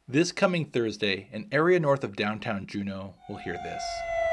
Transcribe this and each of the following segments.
This coming Thursday, an area north of downtown Juneau will hear this.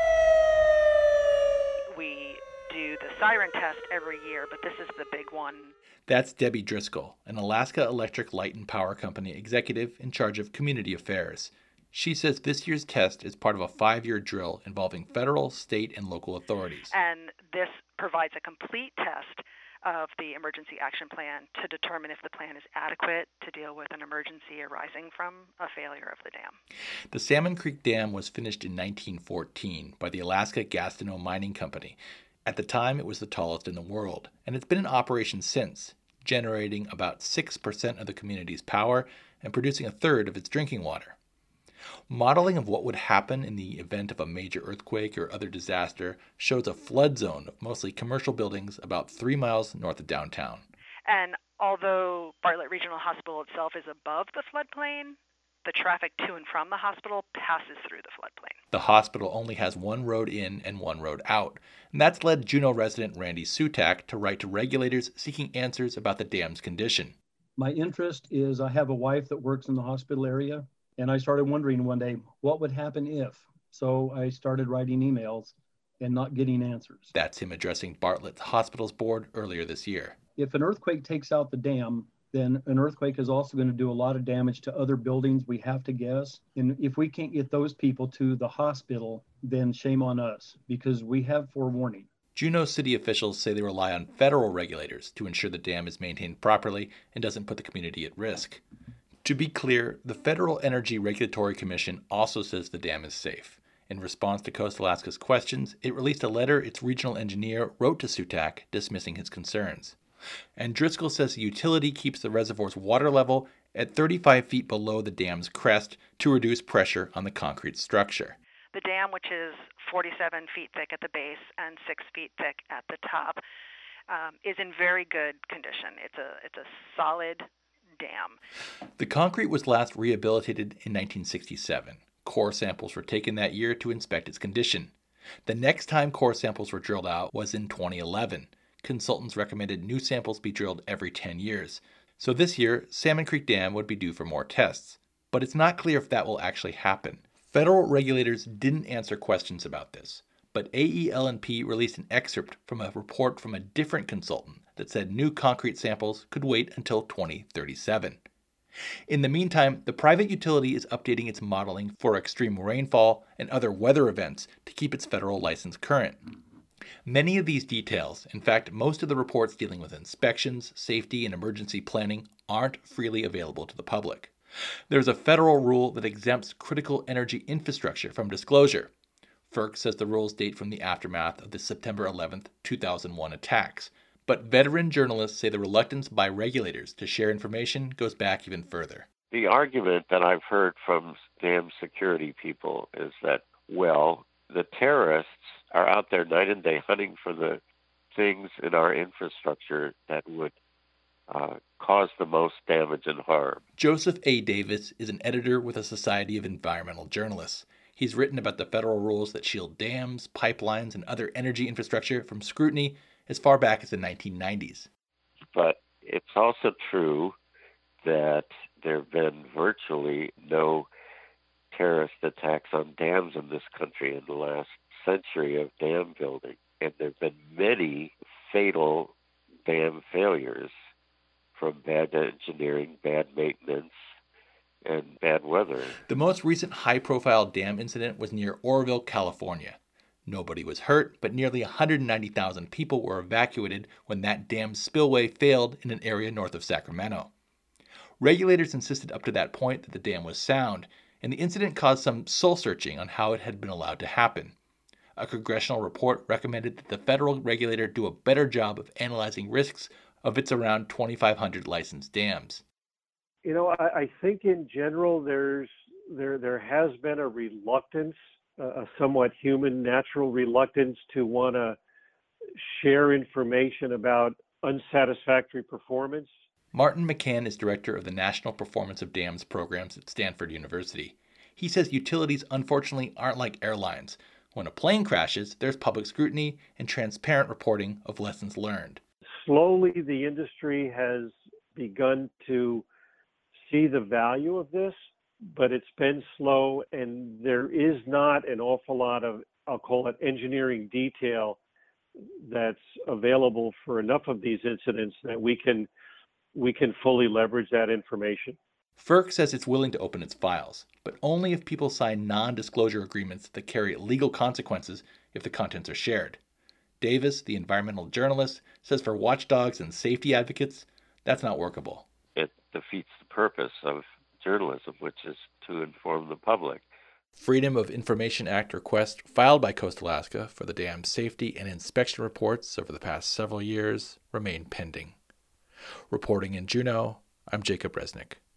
We do the siren test every year, but this is the big one. That's Debbie Driscoll, an Alaska Electric Light and Power Company executive in charge of community affairs. She says this year's test is part of a 5-year drill involving federal, state, and local authorities. And this provides a complete test of the emergency action plan to determine if the plan is adequate to deal with an emergency arising from a failure of the dam. The Salmon Creek Dam was finished in 1914 by the Alaska Gastineau Mining Company. At the time, it was the tallest in the world, and it's been in operation since, generating about 6% of the community's power and producing a third of its drinking water. Modeling of what would happen in the event of a major earthquake or other disaster shows a flood zone of mostly commercial buildings about 3 miles north of downtown. And although Bartlett Regional Hospital itself is above the floodplain, the traffic to and from the hospital passes through the floodplain. The hospital only has one road in and one road out, and that's led Juneau resident Randy Sutak to write to regulators seeking answers about the dam's condition. My interest is I have a wife that works in the hospital area, and I started wondering one day what would happen if. So I started writing emails and not getting answers. That's him addressing Bartlett's hospital's board earlier this year. If an earthquake takes out the dam, then an earthquake is also going to do a lot of damage to other buildings, we have to guess. And if we can't get those people to the hospital, then shame on us, because we have forewarning. Juneau city officials say they rely on federal regulators to ensure the dam is maintained properly and doesn't put the community at risk. To be clear, the Federal Energy Regulatory Commission also says the dam is safe. In response to Coast Alaska's questions, it released a letter its regional engineer wrote to Sutak dismissing his concerns. And Driscoll says the utility keeps the reservoir's water level at 35 feet below the dam's crest to reduce pressure on the concrete structure. The dam, which is 47 feet thick at the base and 6 feet thick at the top, is in very good condition. It's a solid dam. The concrete was last rehabilitated in 1967. Core samples were taken that year to inspect its condition. The next time core samples were drilled out was in 2011. Consultants recommended new samples be drilled every 10 years. So this year, Salmon Creek Dam would be due for more tests. But it's not clear if that will actually happen. Federal regulators didn't answer questions about this, but AEL&P released an excerpt from a report from a different consultant that said new concrete samples could wait until 2037. In the meantime, the private utility is updating its modeling for extreme rainfall and other weather events to keep its federal license current. Many of these details, in fact, most of the reports dealing with inspections, safety, and emergency planning, aren't freely available to the public. There's a federal rule that exempts critical energy infrastructure from disclosure. FERC says the rules date from the aftermath of the September 11, 2001 attacks. But veteran journalists say the reluctance by regulators to share information goes back even further. The argument that I've heard from dam security people is that, well, the terrorists are out there night and day hunting for the things in our infrastructure that would cause the most damage and harm. Joseph A. Davis is an editor with the Society of Environmental Journalists. He's written about the federal rules that shield dams, pipelines, and other energy infrastructure from scrutiny as far back as the 1990s. But it's also true that there have been virtually no terrorist attacks on dams in this country in the last century of dam building. And there have been many fatal dam failures from bad engineering, bad maintenance, and bad weather. The most recent high-profile dam incident was near Oroville, California. Nobody was hurt, but nearly 190,000 people were evacuated when that dam spillway failed in an area north of Sacramento. Regulators insisted up to that point that the dam was sound, and the incident caused some soul-searching on how it had been allowed to happen. A congressional report recommended that the federal regulator do a better job of analyzing risks of its around 2,500 licensed dams. You know, I think in general there has been a reluctance, a somewhat human, natural reluctance to want to share information about unsatisfactory performance. Martin McCann is director of the National Performance of Dams programs at Stanford University. He says utilities unfortunately aren't like airlines. When a plane crashes, there's public scrutiny and transparent reporting of lessons learned. Slowly, the industry has begun to see the value of this, but it's been slow, and there is not an awful lot of, I'll call it, engineering detail that's available for enough of these incidents that we can fully leverage that information. FERC says it's willing to open its files, but only if people sign non-disclosure agreements that carry legal consequences if the contents are shared. Davis, the environmental journalist, says for watchdogs and safety advocates, that's not workable. It defeats the purpose of journalism, which is to inform the public. Freedom of Information Act requests filed by Coast Alaska for the dam's safety and inspection reports over the past several years remain pending. Reporting in Juneau, I'm Jacob Resnick.